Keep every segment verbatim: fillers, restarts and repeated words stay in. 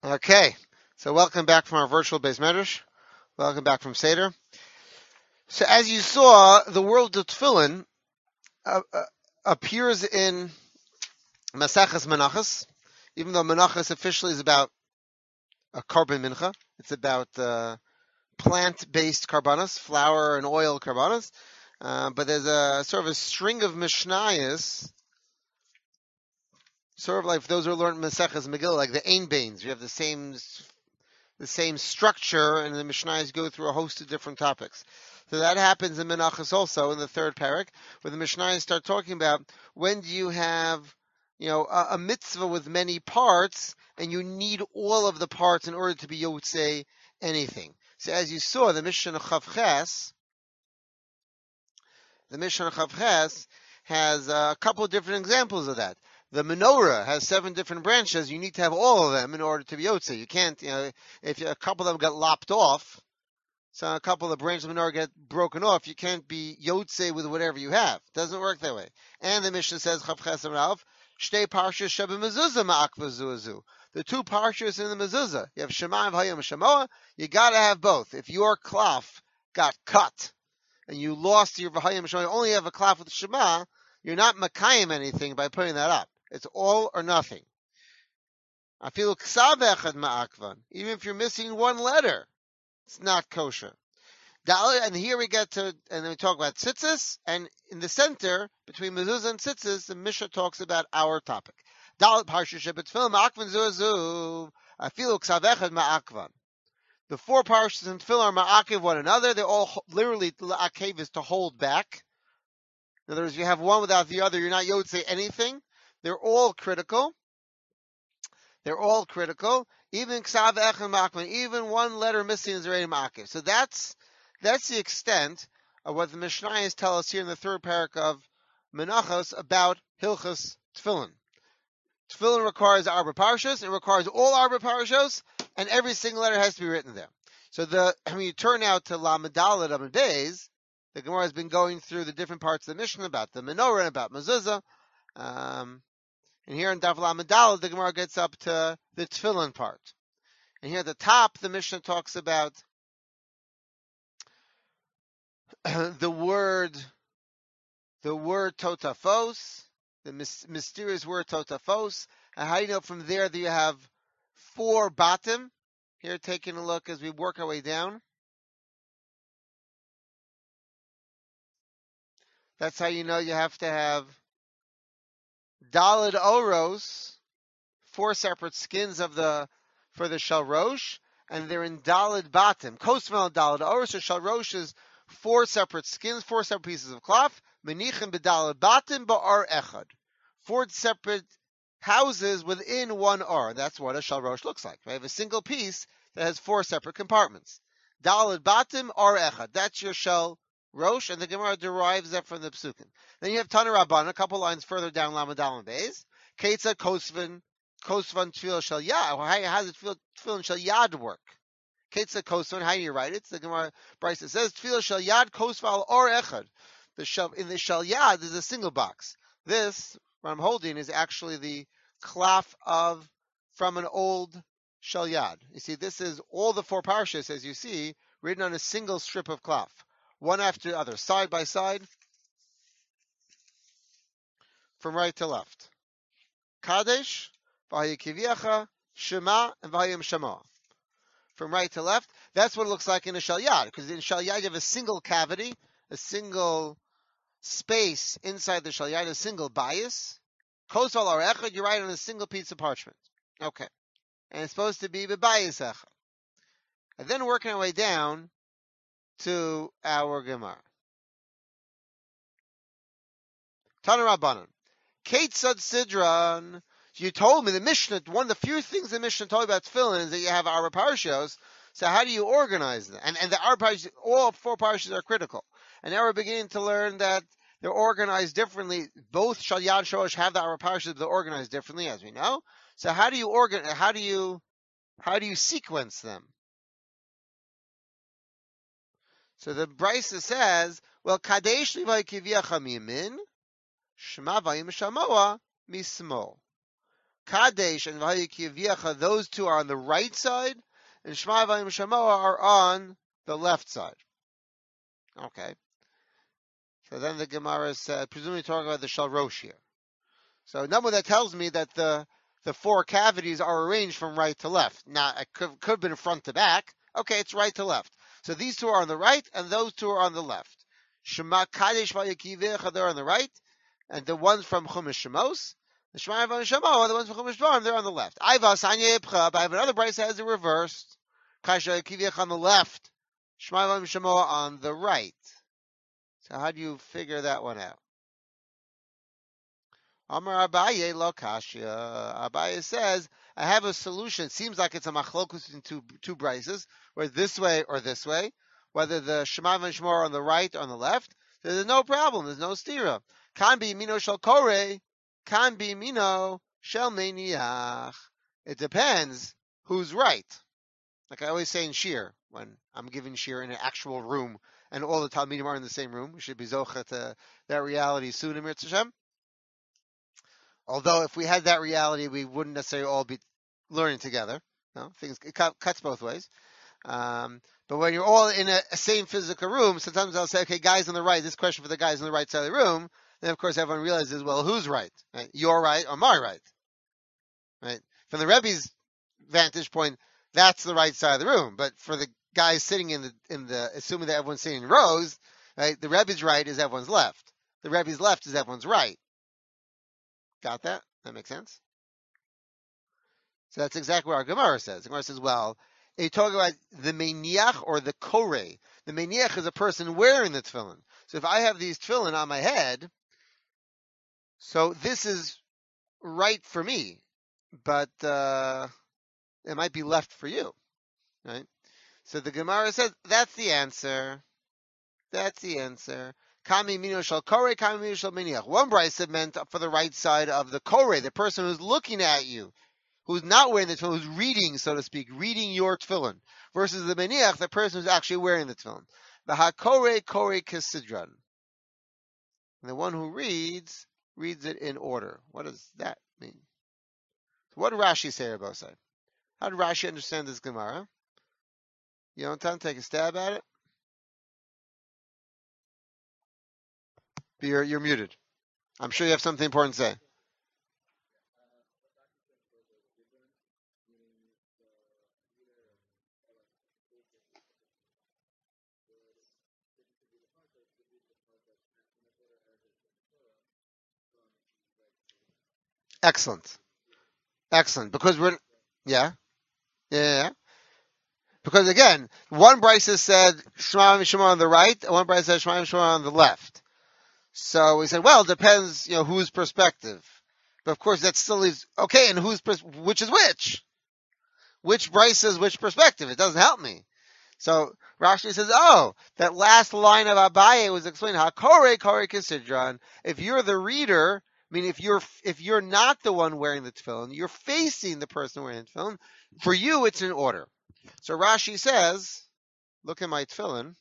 Okay, so welcome back from our virtual base medrash. Welcome back from Seder. So as you saw, the world of Tefillin uh, uh, appears in Maseches Menachos, even though Menachos officially is about a carbon mincha. It's about uh, plant-based karbanos, flour and oil karbanos. Uh, but there's a sort of a string of Mishnayos, sort of like those who learned Maseches Megillah, like the Ein Bains. You have the same the same structure, and the Mishnayos go through a host of different topics. So that happens in Menachos also in the third parak, where the Mishnayos start talking about when do you have, you know, a, a mitzvah with many parts, and you need all of the parts in order to be yotzei anything. So as you saw, the Mishnah Chavches, the Mishnah Chavches has a couple of different examples of that. The menorah has seven different branches. You need to have all of them in order to be yotze. You can't, you know, if a couple of them got lopped off, so a couple of the branches of the menorah get broken off, you can't be yotze with whatever you have. It doesn't work that way. And the Mishnah says, Chavches Rav, Shtei Parshas Sheba Mezuzah Ma'akva Zuazu. The two parshas in the mezuzah, you have Shema and Hayom Shemoah, you gotta have both. If your cloth got cut, and you lost your V'hayim Shema, you only have a klaf with Shema, you're not makayim anything by putting that up. It's all or nothing. I feel ksav echad ma'akvan. Even if you're missing one letter, it's not kosher. And here we get to, and then we talk about tzitzis, and in the center, between mezuzah and tzitzis, the Mishnah talks about our topic. Dalit parsha shebet tefillin ma'akvan zuazu. I feel ksav echad ma'akvan. The four parshas in Tefillah are ma'akev one another. They're all literally, la'akev is to hold back. In other words, you have one without the other, you're not yotzei anything. They're all critical. They're all critical. Even ksav echad ma'akvan, even one letter missing is already ma'akev. So that's that's the extent of what the Mishnayos tell us here in the third parak of Menachos about Hilchos Tefillin. Tefillin requires arba parshas. It requires all arba parshas, and every single letter has to be written there. So the when you turn out to Lamed Daled Amud Beis, the Gemara has been going through the different parts of the Mishnah about the menorah and about mezuzah. Um, and here in Daf Lamed Daled, the Gemara gets up to the Tefillin part. And here at the top, the Mishnah talks about the word, the word totafos, the mysterious word totafos. And how do you know from there that you have four batim? Here, taking a look as we work our way down. That's how you know you have to have dalid oros, four separate skins of the for the shalrosh, and they're in dalid batim. Kosmel dalid oros or shalrosh is four separate skins, four separate pieces of cloth. Menichem bedalid batim ba'ar echad. Four separate houses within one ar. That's what a shalrosh looks like. I have a single piece that has four separate compartments. Dalid batim ar echad. That's your shal rosh, and the Gemara derives that from the psukim. Then you have Tana Rabban, a couple lines further down Lamed Daled Beis. Keitza kosvan kosvan tefillah shel yad. How does tefillin shel yad work? Keitza kosvan. How do you write it? The Gemara Brisa says tefillah shel yad kosval or echad. The shel, in the shel yad is a single box. This what I'm holding is actually the klaf of from an old shel yad. You see, this is all the four parshas as you see written on a single strip of klaf, one after the other, side by side, from right to left. Kadesh, V'hayikiviacha, Shema, and V'hayim Shema. From right to left, that's what it looks like in a shel yad, because in shel yad you have a single cavity, a single space inside the shel yad, a single bias. Kosval or echad, you write on a single piece of parchment. Okay. And it's supposed to be b'bayis echad. And then working our way down to our Gemara. Tana Rabbanan. Ketzad Sidran. You told me the Mishnah, one of the few things the Mishnah told you about tefillin is that you have our parshas. So how do you organize them? And, and the our parshas, all four parshas are critical. And now we're beginning to learn that they're organized differently. Both Shal Yad and Shorosh have the our parshas, but they're organized differently, as we know. So how do you organ? How do you how do you sequence them? So the Brisa says, well, Kadesh Livay Kiviacha Mimin, Shema Vayim Shamoa Mismo. Kadesh and V'hayu Kiviacha, those two are on the right side, and Shema V'hayu Shamoa are on the left side. Okay. So then the Gemara said, presumably talking about the Shalrosh here. So number that tells me that the the four cavities are arranged from right to left. Now, it could, could have been front to back. Okay, it's right to left. So these two are on the right, and those two are on the left. Shema Kadesh V'Yakivecha, they're on the right, and the ones from Chumash Shemos, the Shema V'Yakivecha Shemo, the ones from Chumash Dvarim, they're on the left. Ivas Anya Epcha, but I have another Bryce that has it reversed. Kadesh V'Yakivecha on the left, Shema V'Yakivecha Shemo on the right. So how do you figure that one out? Amar Abaye lo kashya. Abaye says, I have a solution. It seems like it's a machlokus in two two brises, where this way or this way, whether the Shema v'Shmo are on the right or on the left. There's no problem. There's no stira. Kan be mino shel kore, kan be mino shel meniach. It depends who's right. Like I always say in shir, when I'm giving shir in an actual room, and all the talmidim are in the same room, we should be zocha to that reality soon, Emir Tzashem. Although if we had that reality, we wouldn't necessarily all be learning together. No, things it cuts both ways. Um, but when you're all in a, a same physical room, sometimes I'll say, okay, guys on the right, this question for the guys on the right side of the room. Then of course everyone realizes, well, who's right? Right? Your right or my right? Right? From the Rebbe's vantage point, that's the right side of the room. But for the guys sitting in the in the, assuming that everyone's sitting in rows, right? The Rebbe's right is everyone's left. The Rebbe's left is everyone's right. Got that? That makes sense? So that's exactly what our Gemara says. The Gemara says, well, you talk about the meniach or the kore. The meniach is a person wearing the tefillin. So if I have these tefillin on my head, so this is right for me, but uh, it might be left for you, right? So the Gemara says, that's the answer. That's the answer. Kami mino shel kore, kami mino shel meniach. One brisa meant for the right side of the kore, the person who's looking at you, who's not wearing the tefillin, who's reading, so to speak, reading your tefillin, versus the meniach, the person who's actually wearing the tefillin. The ha-kore, kore kisidran. And the one who reads, reads it in order. What does that mean? So what did Rashi say about that? How did Rashi understand this Gemara? You don't time to take a stab at it? You're, you're muted. I'm sure you have something important to say. Excellent. Excellent. Because we're, yeah. Yeah, yeah. Because again, one brisa said Shema v'Shema on the right, and one brisa said Shema v'Shema on the left. So we said, well, it depends, you know, whose perspective. But of course, that still leaves, okay, and whose, which is which? Which brisa is which perspective? It doesn't help me. So Rashi says, oh, that last line of Abaye was explaining how kore kore kisidron. If you're the reader, I mean, if you're if you're not the one wearing the tefillin, you're facing the person wearing the tefillin. For you, it's in order. So Rashi says, look at my tefillin.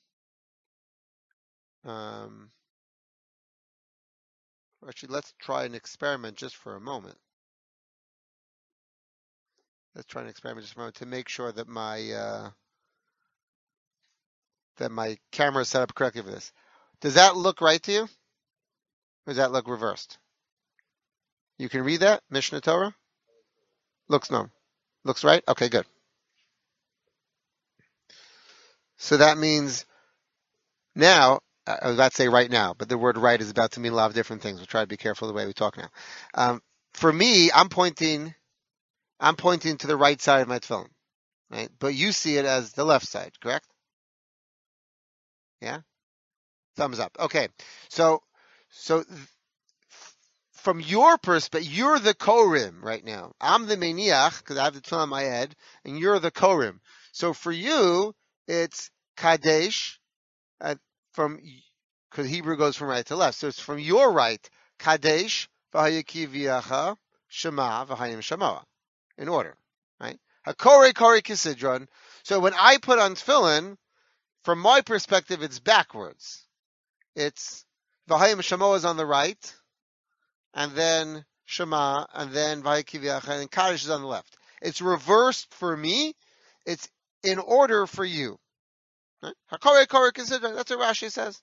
Um, actually, let's try an experiment just for a moment. Let's try an experiment just for a moment to make sure that my uh, that my camera is set up correctly for this. Does that look right to you? Or does that look reversed? You can read that, Mishnah Torah? Looks no. Looks right? Okay, good. So that means now, I was about to say right now, but the word right is about to mean a lot of different things. We'll try to be careful the way we talk now. Um, for me, I'm pointing, I'm pointing to the right side of my tefillin, right? But you see it as the left side, correct? Yeah? Thumbs up. Okay. So, so from your perspective, you're the korim right now. I'm the meniach because I have the tefillin on my head, and you're the korim. So for you, it's kadesh, uh, from, because Hebrew goes from right to left. So it's from your right, kadesh, v'hayakiviacha, shema, v'hayim shamoa, in order, right? Hakore kore kisidron. So when I put on tefillin, from my perspective, it's backwards. It's v'hayim shamoa is on the right, and then Shema, and then Vayikiviacha, and Kaddish is on the left. It's reversed for me. It's in order for you. Hakore kore consider. That's what Rashi says.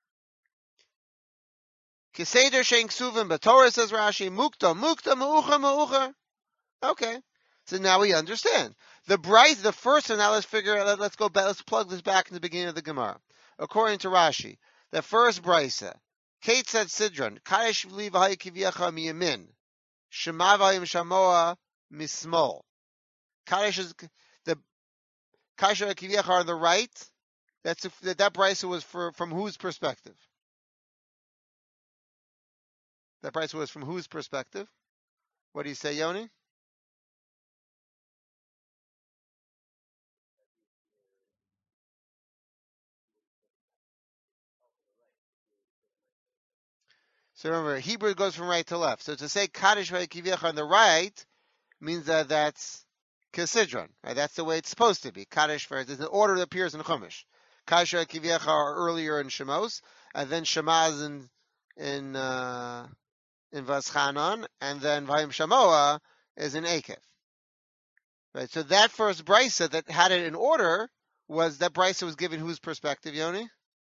Kiseder shein ksuvim b'Torah, says Rashi. Mukta mukta meucha meucha. Okay, so now we understand the bright. The first one. Now let's figure out. Let's go back. Let's plug this back in the beginning of the Gemara. According to Rashi, the first brisa, Kate said Sidron, Kadesh v'li v'hayikiviacha miyamin, Shema v'hayim shamoa mismol. Kadesh is the Kadesh v'hayikiviacha are on the right. That's that. That brisa was for from whose perspective? That brisa was from whose perspective? What do you say, Yoni? So remember, Hebrew goes from right to left. So to say Kadesh v'hayikiviacha on the right means that that's Kesidron, right? That's the way it's supposed to be. Kadesh, there's an order that appears in Chumash. Kadesh v'hayikiviacha are earlier in Shemos, and then Shema is in in uh, in Vaschanon, and then Vayim Shamoa is in Akev. Right. So that first brisa that had it in order was that brisa was given whose perspective, Yoni?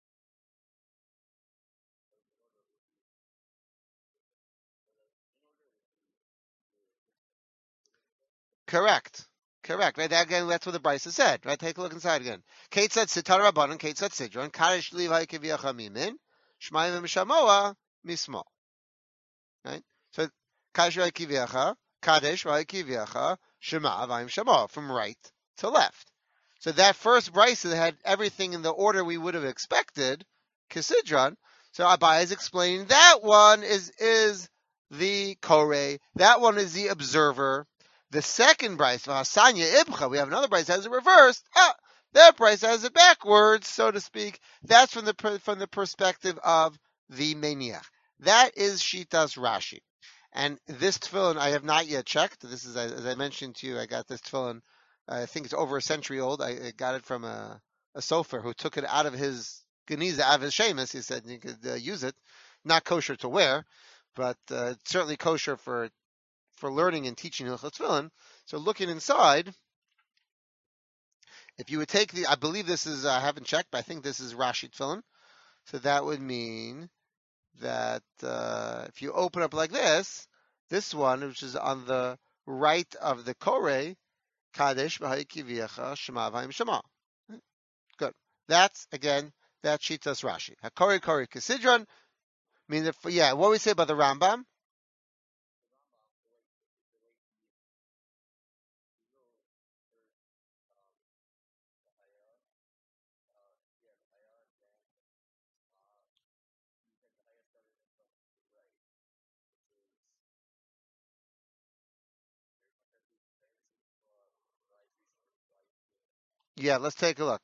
Correct. Correct. Right. That, again, that's what the brisa said. Right. Take a look inside again. Kate said Sitar Rabbanon. Kate said Sidron. Kadesh li v'hayikiviacha mimin. Shmayim v'shamoa mismo. Right. So Kadesh v'hayikiviacha. Kadesh v'hayikiviacha. Shema v'ayim shamoa. From right to left. So that first brisa had everything in the order we would have expected. Kisidron. So Abai is explaining that one is is the Koreh. That one is the observer. The second brisa, Hasanya Ibcha, we have another brisa that has it reversed. Ah, that brisa has it backwards, so to speak. That's from the from the perspective of the Meniach. That is Shitas Rashi. And this tefillin I have not yet checked. This is, as I mentioned to you, I got this tefillin. I think it's over a century old. I got it from a, a sofer who took it out of his geniza, out of his shemus. He said you could uh, use it. Not kosher to wear, but uh, it's certainly kosher for for learning and teaching Hilchot Tefillin. So looking inside, if you would take the, I believe this is, I haven't checked, but I think this is Rashi Tefillin. So that would mean that uh, if you open up like this, this one, which is on the right of the Koreh, Kadesh v'hayikiviacha Shema v'hayim Shema. Good. That's, again, that's Shitas Rashi. HaKoreh Koreh Kesidron means, if, yeah, what we say about the Rambam? Yeah, let's take a look.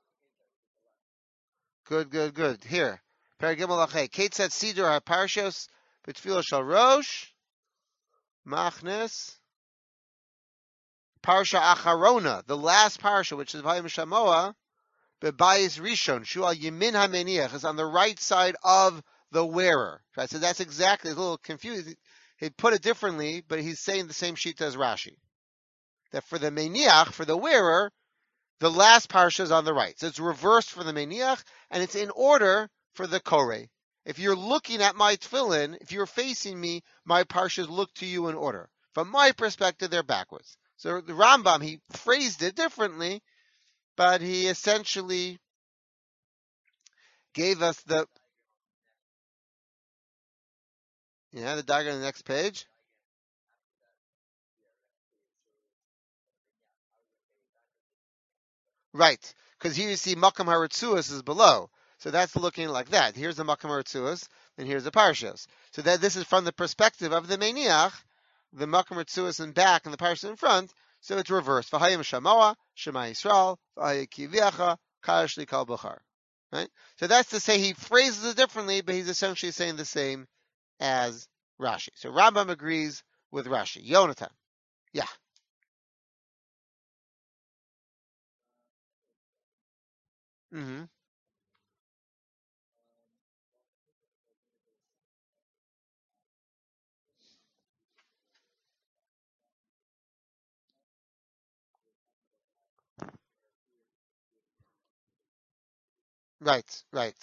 Good, good, good. Here. Paragimel Achay. Kate said Sidor HaParshos B'Tfilo Shal Rosh Machnes Parsha Acharona, the last parsha, which is Vayim Shamoa, Bebayis Rishon, Shual Yemin HaMeniach, is on the right side of the wearer. Right? So that's exactly, it's a little confused. He put it differently, but he's saying the same sheet as Rashi. That for the Meniach, for the wearer, the last parsha is on the right. So it's reversed for the Meniach, and it's in order for the Koreh. If you're looking at my tefillin, if you're facing me, my parshas look to you in order. From my perspective, they're backwards. So the Rambam, he phrased it differently, but he essentially gave us the, yeah, the diagram on the next page. Right, because here you see Makam HaRetzuos is below. So that's looking like that. Here's the Makam HaRetzuos, and here's the Parshas. So that this is from the perspective of the Meniach, the Makam HaRetzuos in back and the Parshas in front, so it's reversed. V'hayim Shamoa, Shema Yisrael, V'hayikiviacha, Kadosh li Kol B'char. Right? So that's to say he phrases it differently, but he's essentially saying the same as Rashi. So Rambam agrees with Rashi. Yonatan. Yeah. Mm-hmm. Right, right.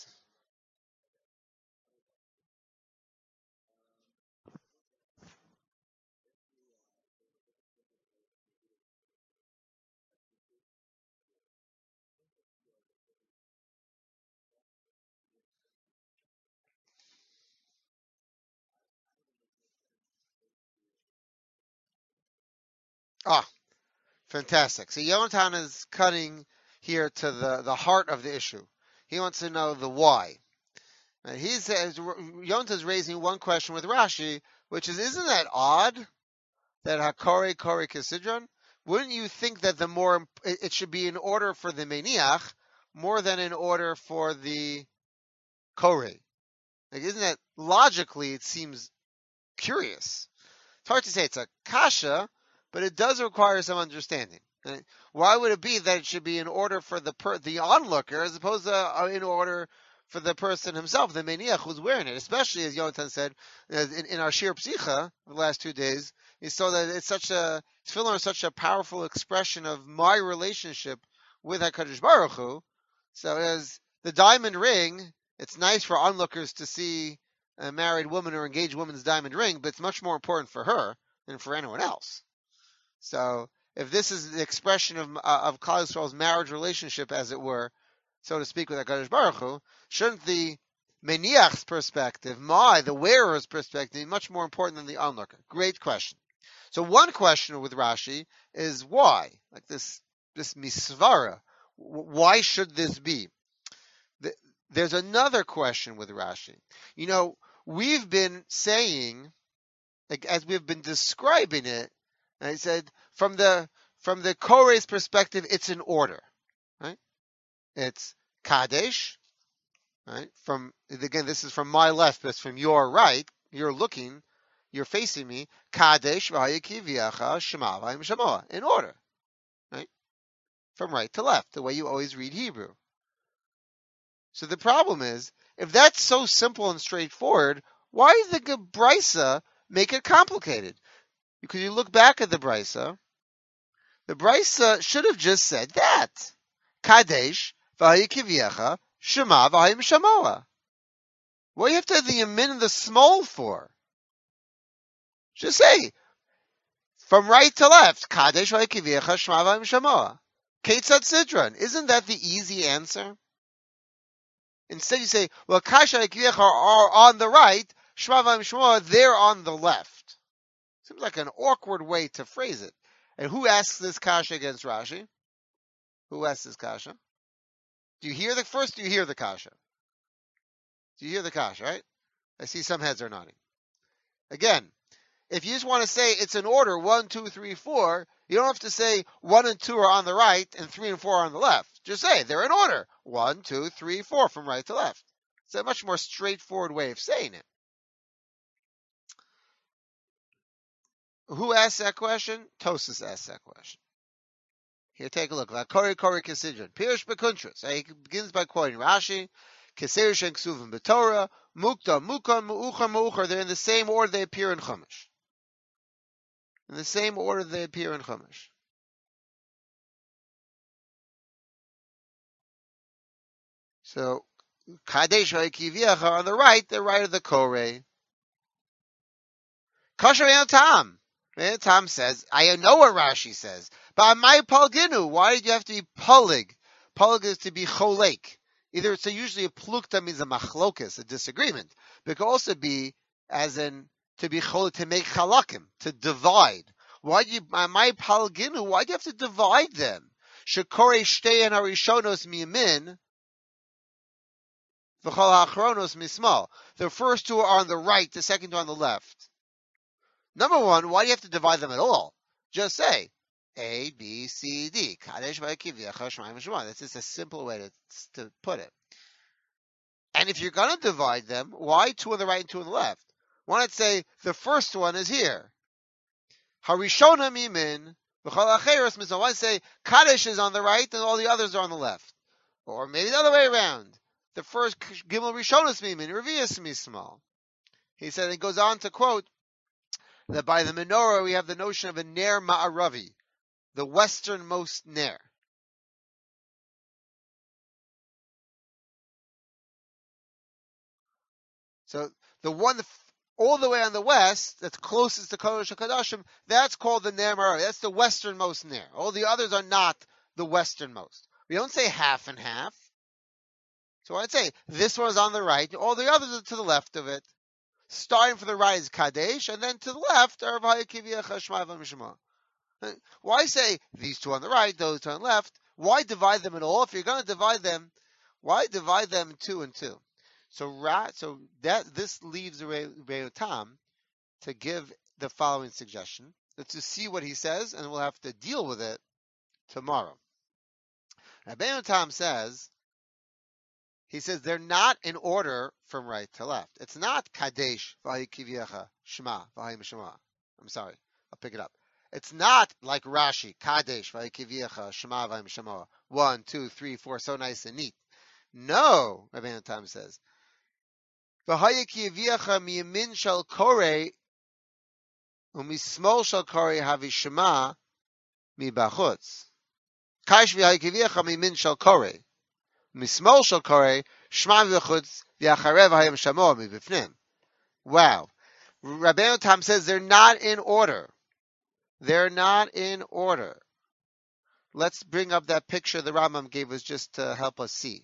Ah, fantastic. So Yonatan is cutting here to the, the heart of the issue. He wants to know the why. And he says Yonatan is raising one question with Rashi, which is, isn't that odd that Hakore Kore Kisidron? Wouldn't you think that the more it should be in order for the Meniach more than in order for the Kore? Like, isn't that logically? It seems curious. It's hard to say it's a kasha, but it does require some understanding. Right? Why would it be that it should be in order for the per, the onlooker as opposed to uh, in order for the person himself, the meniach who's wearing it? Especially as Yonatan said in, in our Shir Psicha the last two days, he saw that it's such a tefillin is such a powerful expression of my relationship with Hakadosh Baruch Hu. So as the diamond ring, it's nice for onlookers to see a married woman or engaged woman's diamond ring, but it's much more important for her than for anyone else. So if this is the expression of uh, of Klal Yisrael's marriage relationship, as it were, so to speak, with HaKadosh Baruch Hu, shouldn't the Meniach's perspective, my, the wearer's perspective, be much more important than the onlooker? Great question. So one question with Rashi is why? Like this, this misvara. Why should this be? There's another question with Rashi. You know, we've been saying, like, as we've been describing it, I said from the from the Kore's perspective, it's an order, right? It's Kadesh, right? From again, this is from my left, but it's from your right. You're looking, you're facing me. Kadesh v'hayakiviacha shema v'hayim shamoa, in order, right? From right to left, the way you always read Hebrew. So the problem is, if that's so simple and straightforward, why does the Brisa make it complicated? Because you look back at the Brisa, the Brisa should have just said that. Kadesh v'hayikivyecha shema v'hayim shamoa. What do you have to have the yamin and the small for? Just say, from right to left, Kadesh v'hayikivyecha shema v'hayim shamoa. Ketzat Sidron. Isn't that the easy answer? Instead, you say, well, Kasha and Kivyecha are on the right, Shema v'Hayim Shamoa, they're on the left. Seems like an awkward way to phrase it. And who asks this Kasha against Rashi? Who asks this Kasha? Do you hear the first? Do you hear the Kasha? Do you hear the Kasha, right? I see some heads are nodding. Again, if you just want to say it's an order, one, two, three, four, you don't have to say one and two are on the right and three and four are on the left. Just say they're in order. One, two, three, four from right to left. It's a much more straightforward way of saying it. Who asked that question? Tosus asked that question. Here, take a look. Kori Kori Kisidron. Pirush Bekuntras. He begins by quoting Rashi. Kiser Shen Ksuvim B'Torah. Mukta Mukon Mu'uchar Mu'uchar. They're in the same order they appear in Chumash. In the same order they appear in Chumash. So, Kadesh Ha'ikivyecha on the right, the right of the Koreh. Kosher and Tam. Tam says, I know what Rashi says, but my Palginu, why did you have to be Pulig? Pulig is to be Cholek. Either it's a, usually a plukta means a machlokas, a disagreement, but it could also be as in to be Cholek, to make chalakim, to divide. Why do you, my Palginu, why do you have to divide them? Shekore shteyan harishonos miyamin, v'chol ha'achronos mismal. The first two are on the right, the second two on the left. Number one, why do you have to divide them at all? Just say A, B, C, D. Kadesh v'hayikivyecha shemaim v'shema. That's just a simple way to, to put it. And if you're going to divide them, why two on the right and two on the left? Why not say the first one is here? Harishona mimin v'chol acheros mismal. Why say Kadesh is on the right and all the others are on the left? Or maybe the other way around. The first Gimel Rishonos mimin, Revius mismal. He said, it goes on to quote, that by the menorah we have the notion of a ner ma'aravi, the westernmost ner. So the one all the way on the west, that's closest to Kodesh HaKadoshim, that's called the Ner Ma'aravi. That's the westernmost Ner. All the others are not the westernmost. We don't say half and half. So I'd say this one is on the right, all the others are to the left of it. Starting from the right is Kadesh, and then to the left are V'haya Kivyecha Shema V'Mishma. Why say these two on the right, those two on the left? Why divide them at all? If you're going to divide them, why divide them two and two? So, so that this leaves Rebbeinu Tam to give the following suggestion. Let's just see what he says, and we'll have to deal with it tomorrow. Rebbeinu Tam says, he says they're not in order from right to left. It's not Kadesh V'haya Kivyecha Shema V'haya Mishma. I'm sorry, I'll pick it up. It's not like Rashi, Kadesh V'haya Kivyecha Shema V'haya Mishma. One, two, three, four, so nice and neat. No, Rebbeinu Tam says. V'haya Kivyecha miyamin shel korei umismol shel korei havi Shema mibachutz. Kaish v'haya Kivyecha miyamin shel korei. Mismol shel korei Shema mibachutz v'acharev v'haya Mishma mibifnim. Wow. Rebbeinu Tam says they're not in order. They're not in order. Let's bring up that picture the Rambam gave us just to help us see.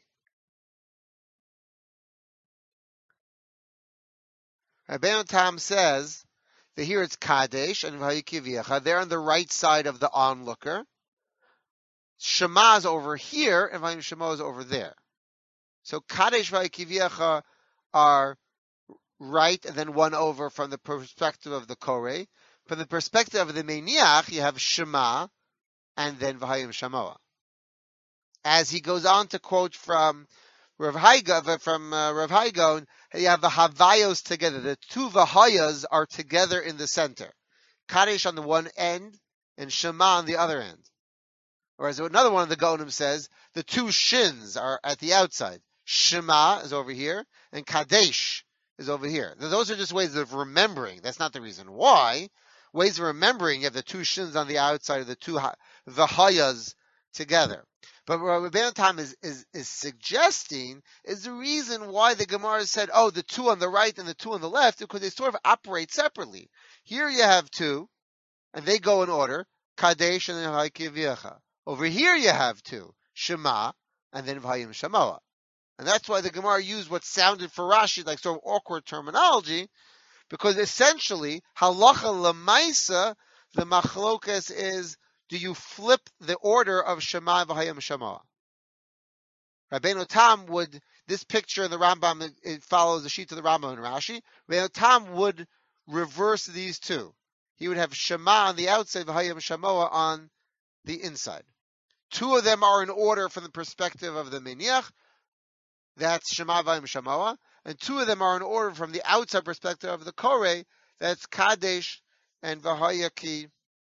Rebbeinu Tam says that here it's Kadesh and V'haya Kivyecha. They're on the right side of the onlooker. Shema is over here and V'haya Mishma is over there. So Kadesh V'haya Kivyecha are right and then one over from the perspective of the Korei. From the perspective of the Meniach, you have Shema and then V'haya Mishma. As he goes on to quote from Rav Haiga, from uh, Rav Haigon, you have the Havayos together. The two V'hayas are together in the center. Kadesh on the one end and Shema on the other end. Or as another one of the Gaonim says, the two shins are at the outside. Shema is over here and Kadesh is over here. Those are just ways of remembering. That's not the reason why. Ways of remembering, you have the two shins on the outside of the two V'hayas together. But what Rebbeinu Tam is, is, is suggesting is the reason why the Gemara said, oh, the two on the right and the two on the left, because they sort of operate separately. Here you have two, and they go in order, Kadesh and then V'haya Kivyecha. Over here you have two, Shema, and then V'haya Mishma. And that's why the Gemara used what sounded for Rashi like sort of awkward terminology, because essentially, halacha lemaisa, the machlokas is, do you flip the order of Shema V'haya Mishma? Rebbeinu Tam would, this picture in the Rambam, it follows the sheet of the Rambam and Rashi. Rebbeinu Tam would reverse these two. He would have Shema on the outside, V'haya Mishma on the inside. Two of them are in order from the perspective of the Meniach. That's Shema V'haya Mishma. And two of them are in order from the outside perspective of the Korei. That's Kadesh and V'haya Ki.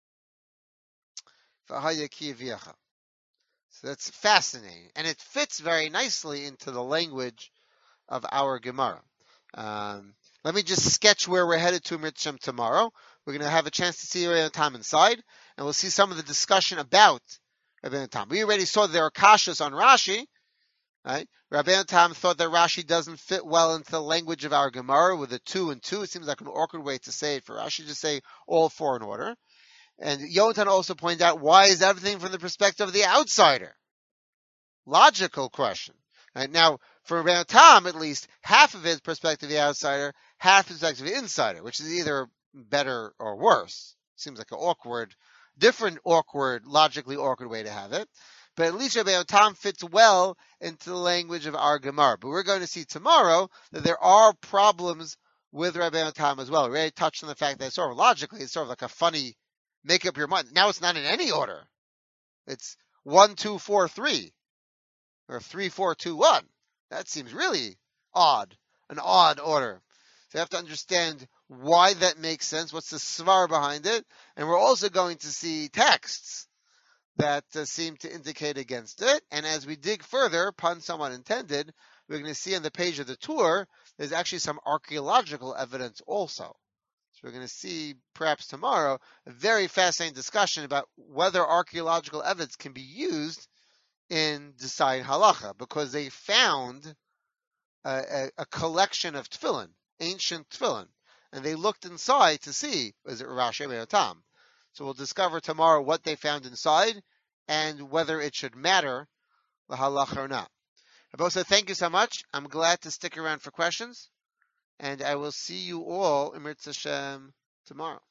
V'haya Kivyecha. So that's fascinating. And it fits very nicely into the language of our Gemara. Um, let me just sketch where we're headed to Mitzvah tomorrow. We're going to have a chance to see Rebbeinu Tam inside, and we'll see some of the discussion about Rebbeinu Tam. We already saw there are kashas on Rashi. Right? Rebbeinu Tam thought that Rashi doesn't fit well into the language of our Gemara with a two and two. It seems like an awkward way to say it for Rashi to say all four in order. And Yonatan also pointed out, why is everything from the perspective of the outsider? Logical question. Right? Now, for Rebbeinu Tam, at least, half of his perspective of the outsider, half perspective of the insider, which is either better or worse. Seems like an awkward, different awkward, logically awkward way to have it. But at least Rebbeinu Tam fits well into the language of our Gemara. But we're going to see tomorrow that there are problems with Rebbeinu Tam as well. We already touched on the fact that sort of logically, it's sort of like a funny make up your mind. Now it's not in any order. It's one, two, four, three. Or three, four, two, one. That seems really odd. An odd order. So you have to understand why that makes sense. What's the svar behind it? And we're also going to see texts that uh, seem to indicate against it. And as we dig further, pun somewhat intended, we're going to see on the page of the tour, there's actually some archaeological evidence also. So we're going to see, perhaps tomorrow, a very fascinating discussion about whether archaeological evidence can be used in deciding halacha, because they found a, a, a collection of tefillin ancient tefillin, and they looked inside to see, is it Rashi or Tam? So we'll discover tomorrow what they found inside and whether it should matter the halacha or not. Rabosa, thank you so much. I'm glad to stick around for questions, and I will see you all in Mirz Hashem tomorrow.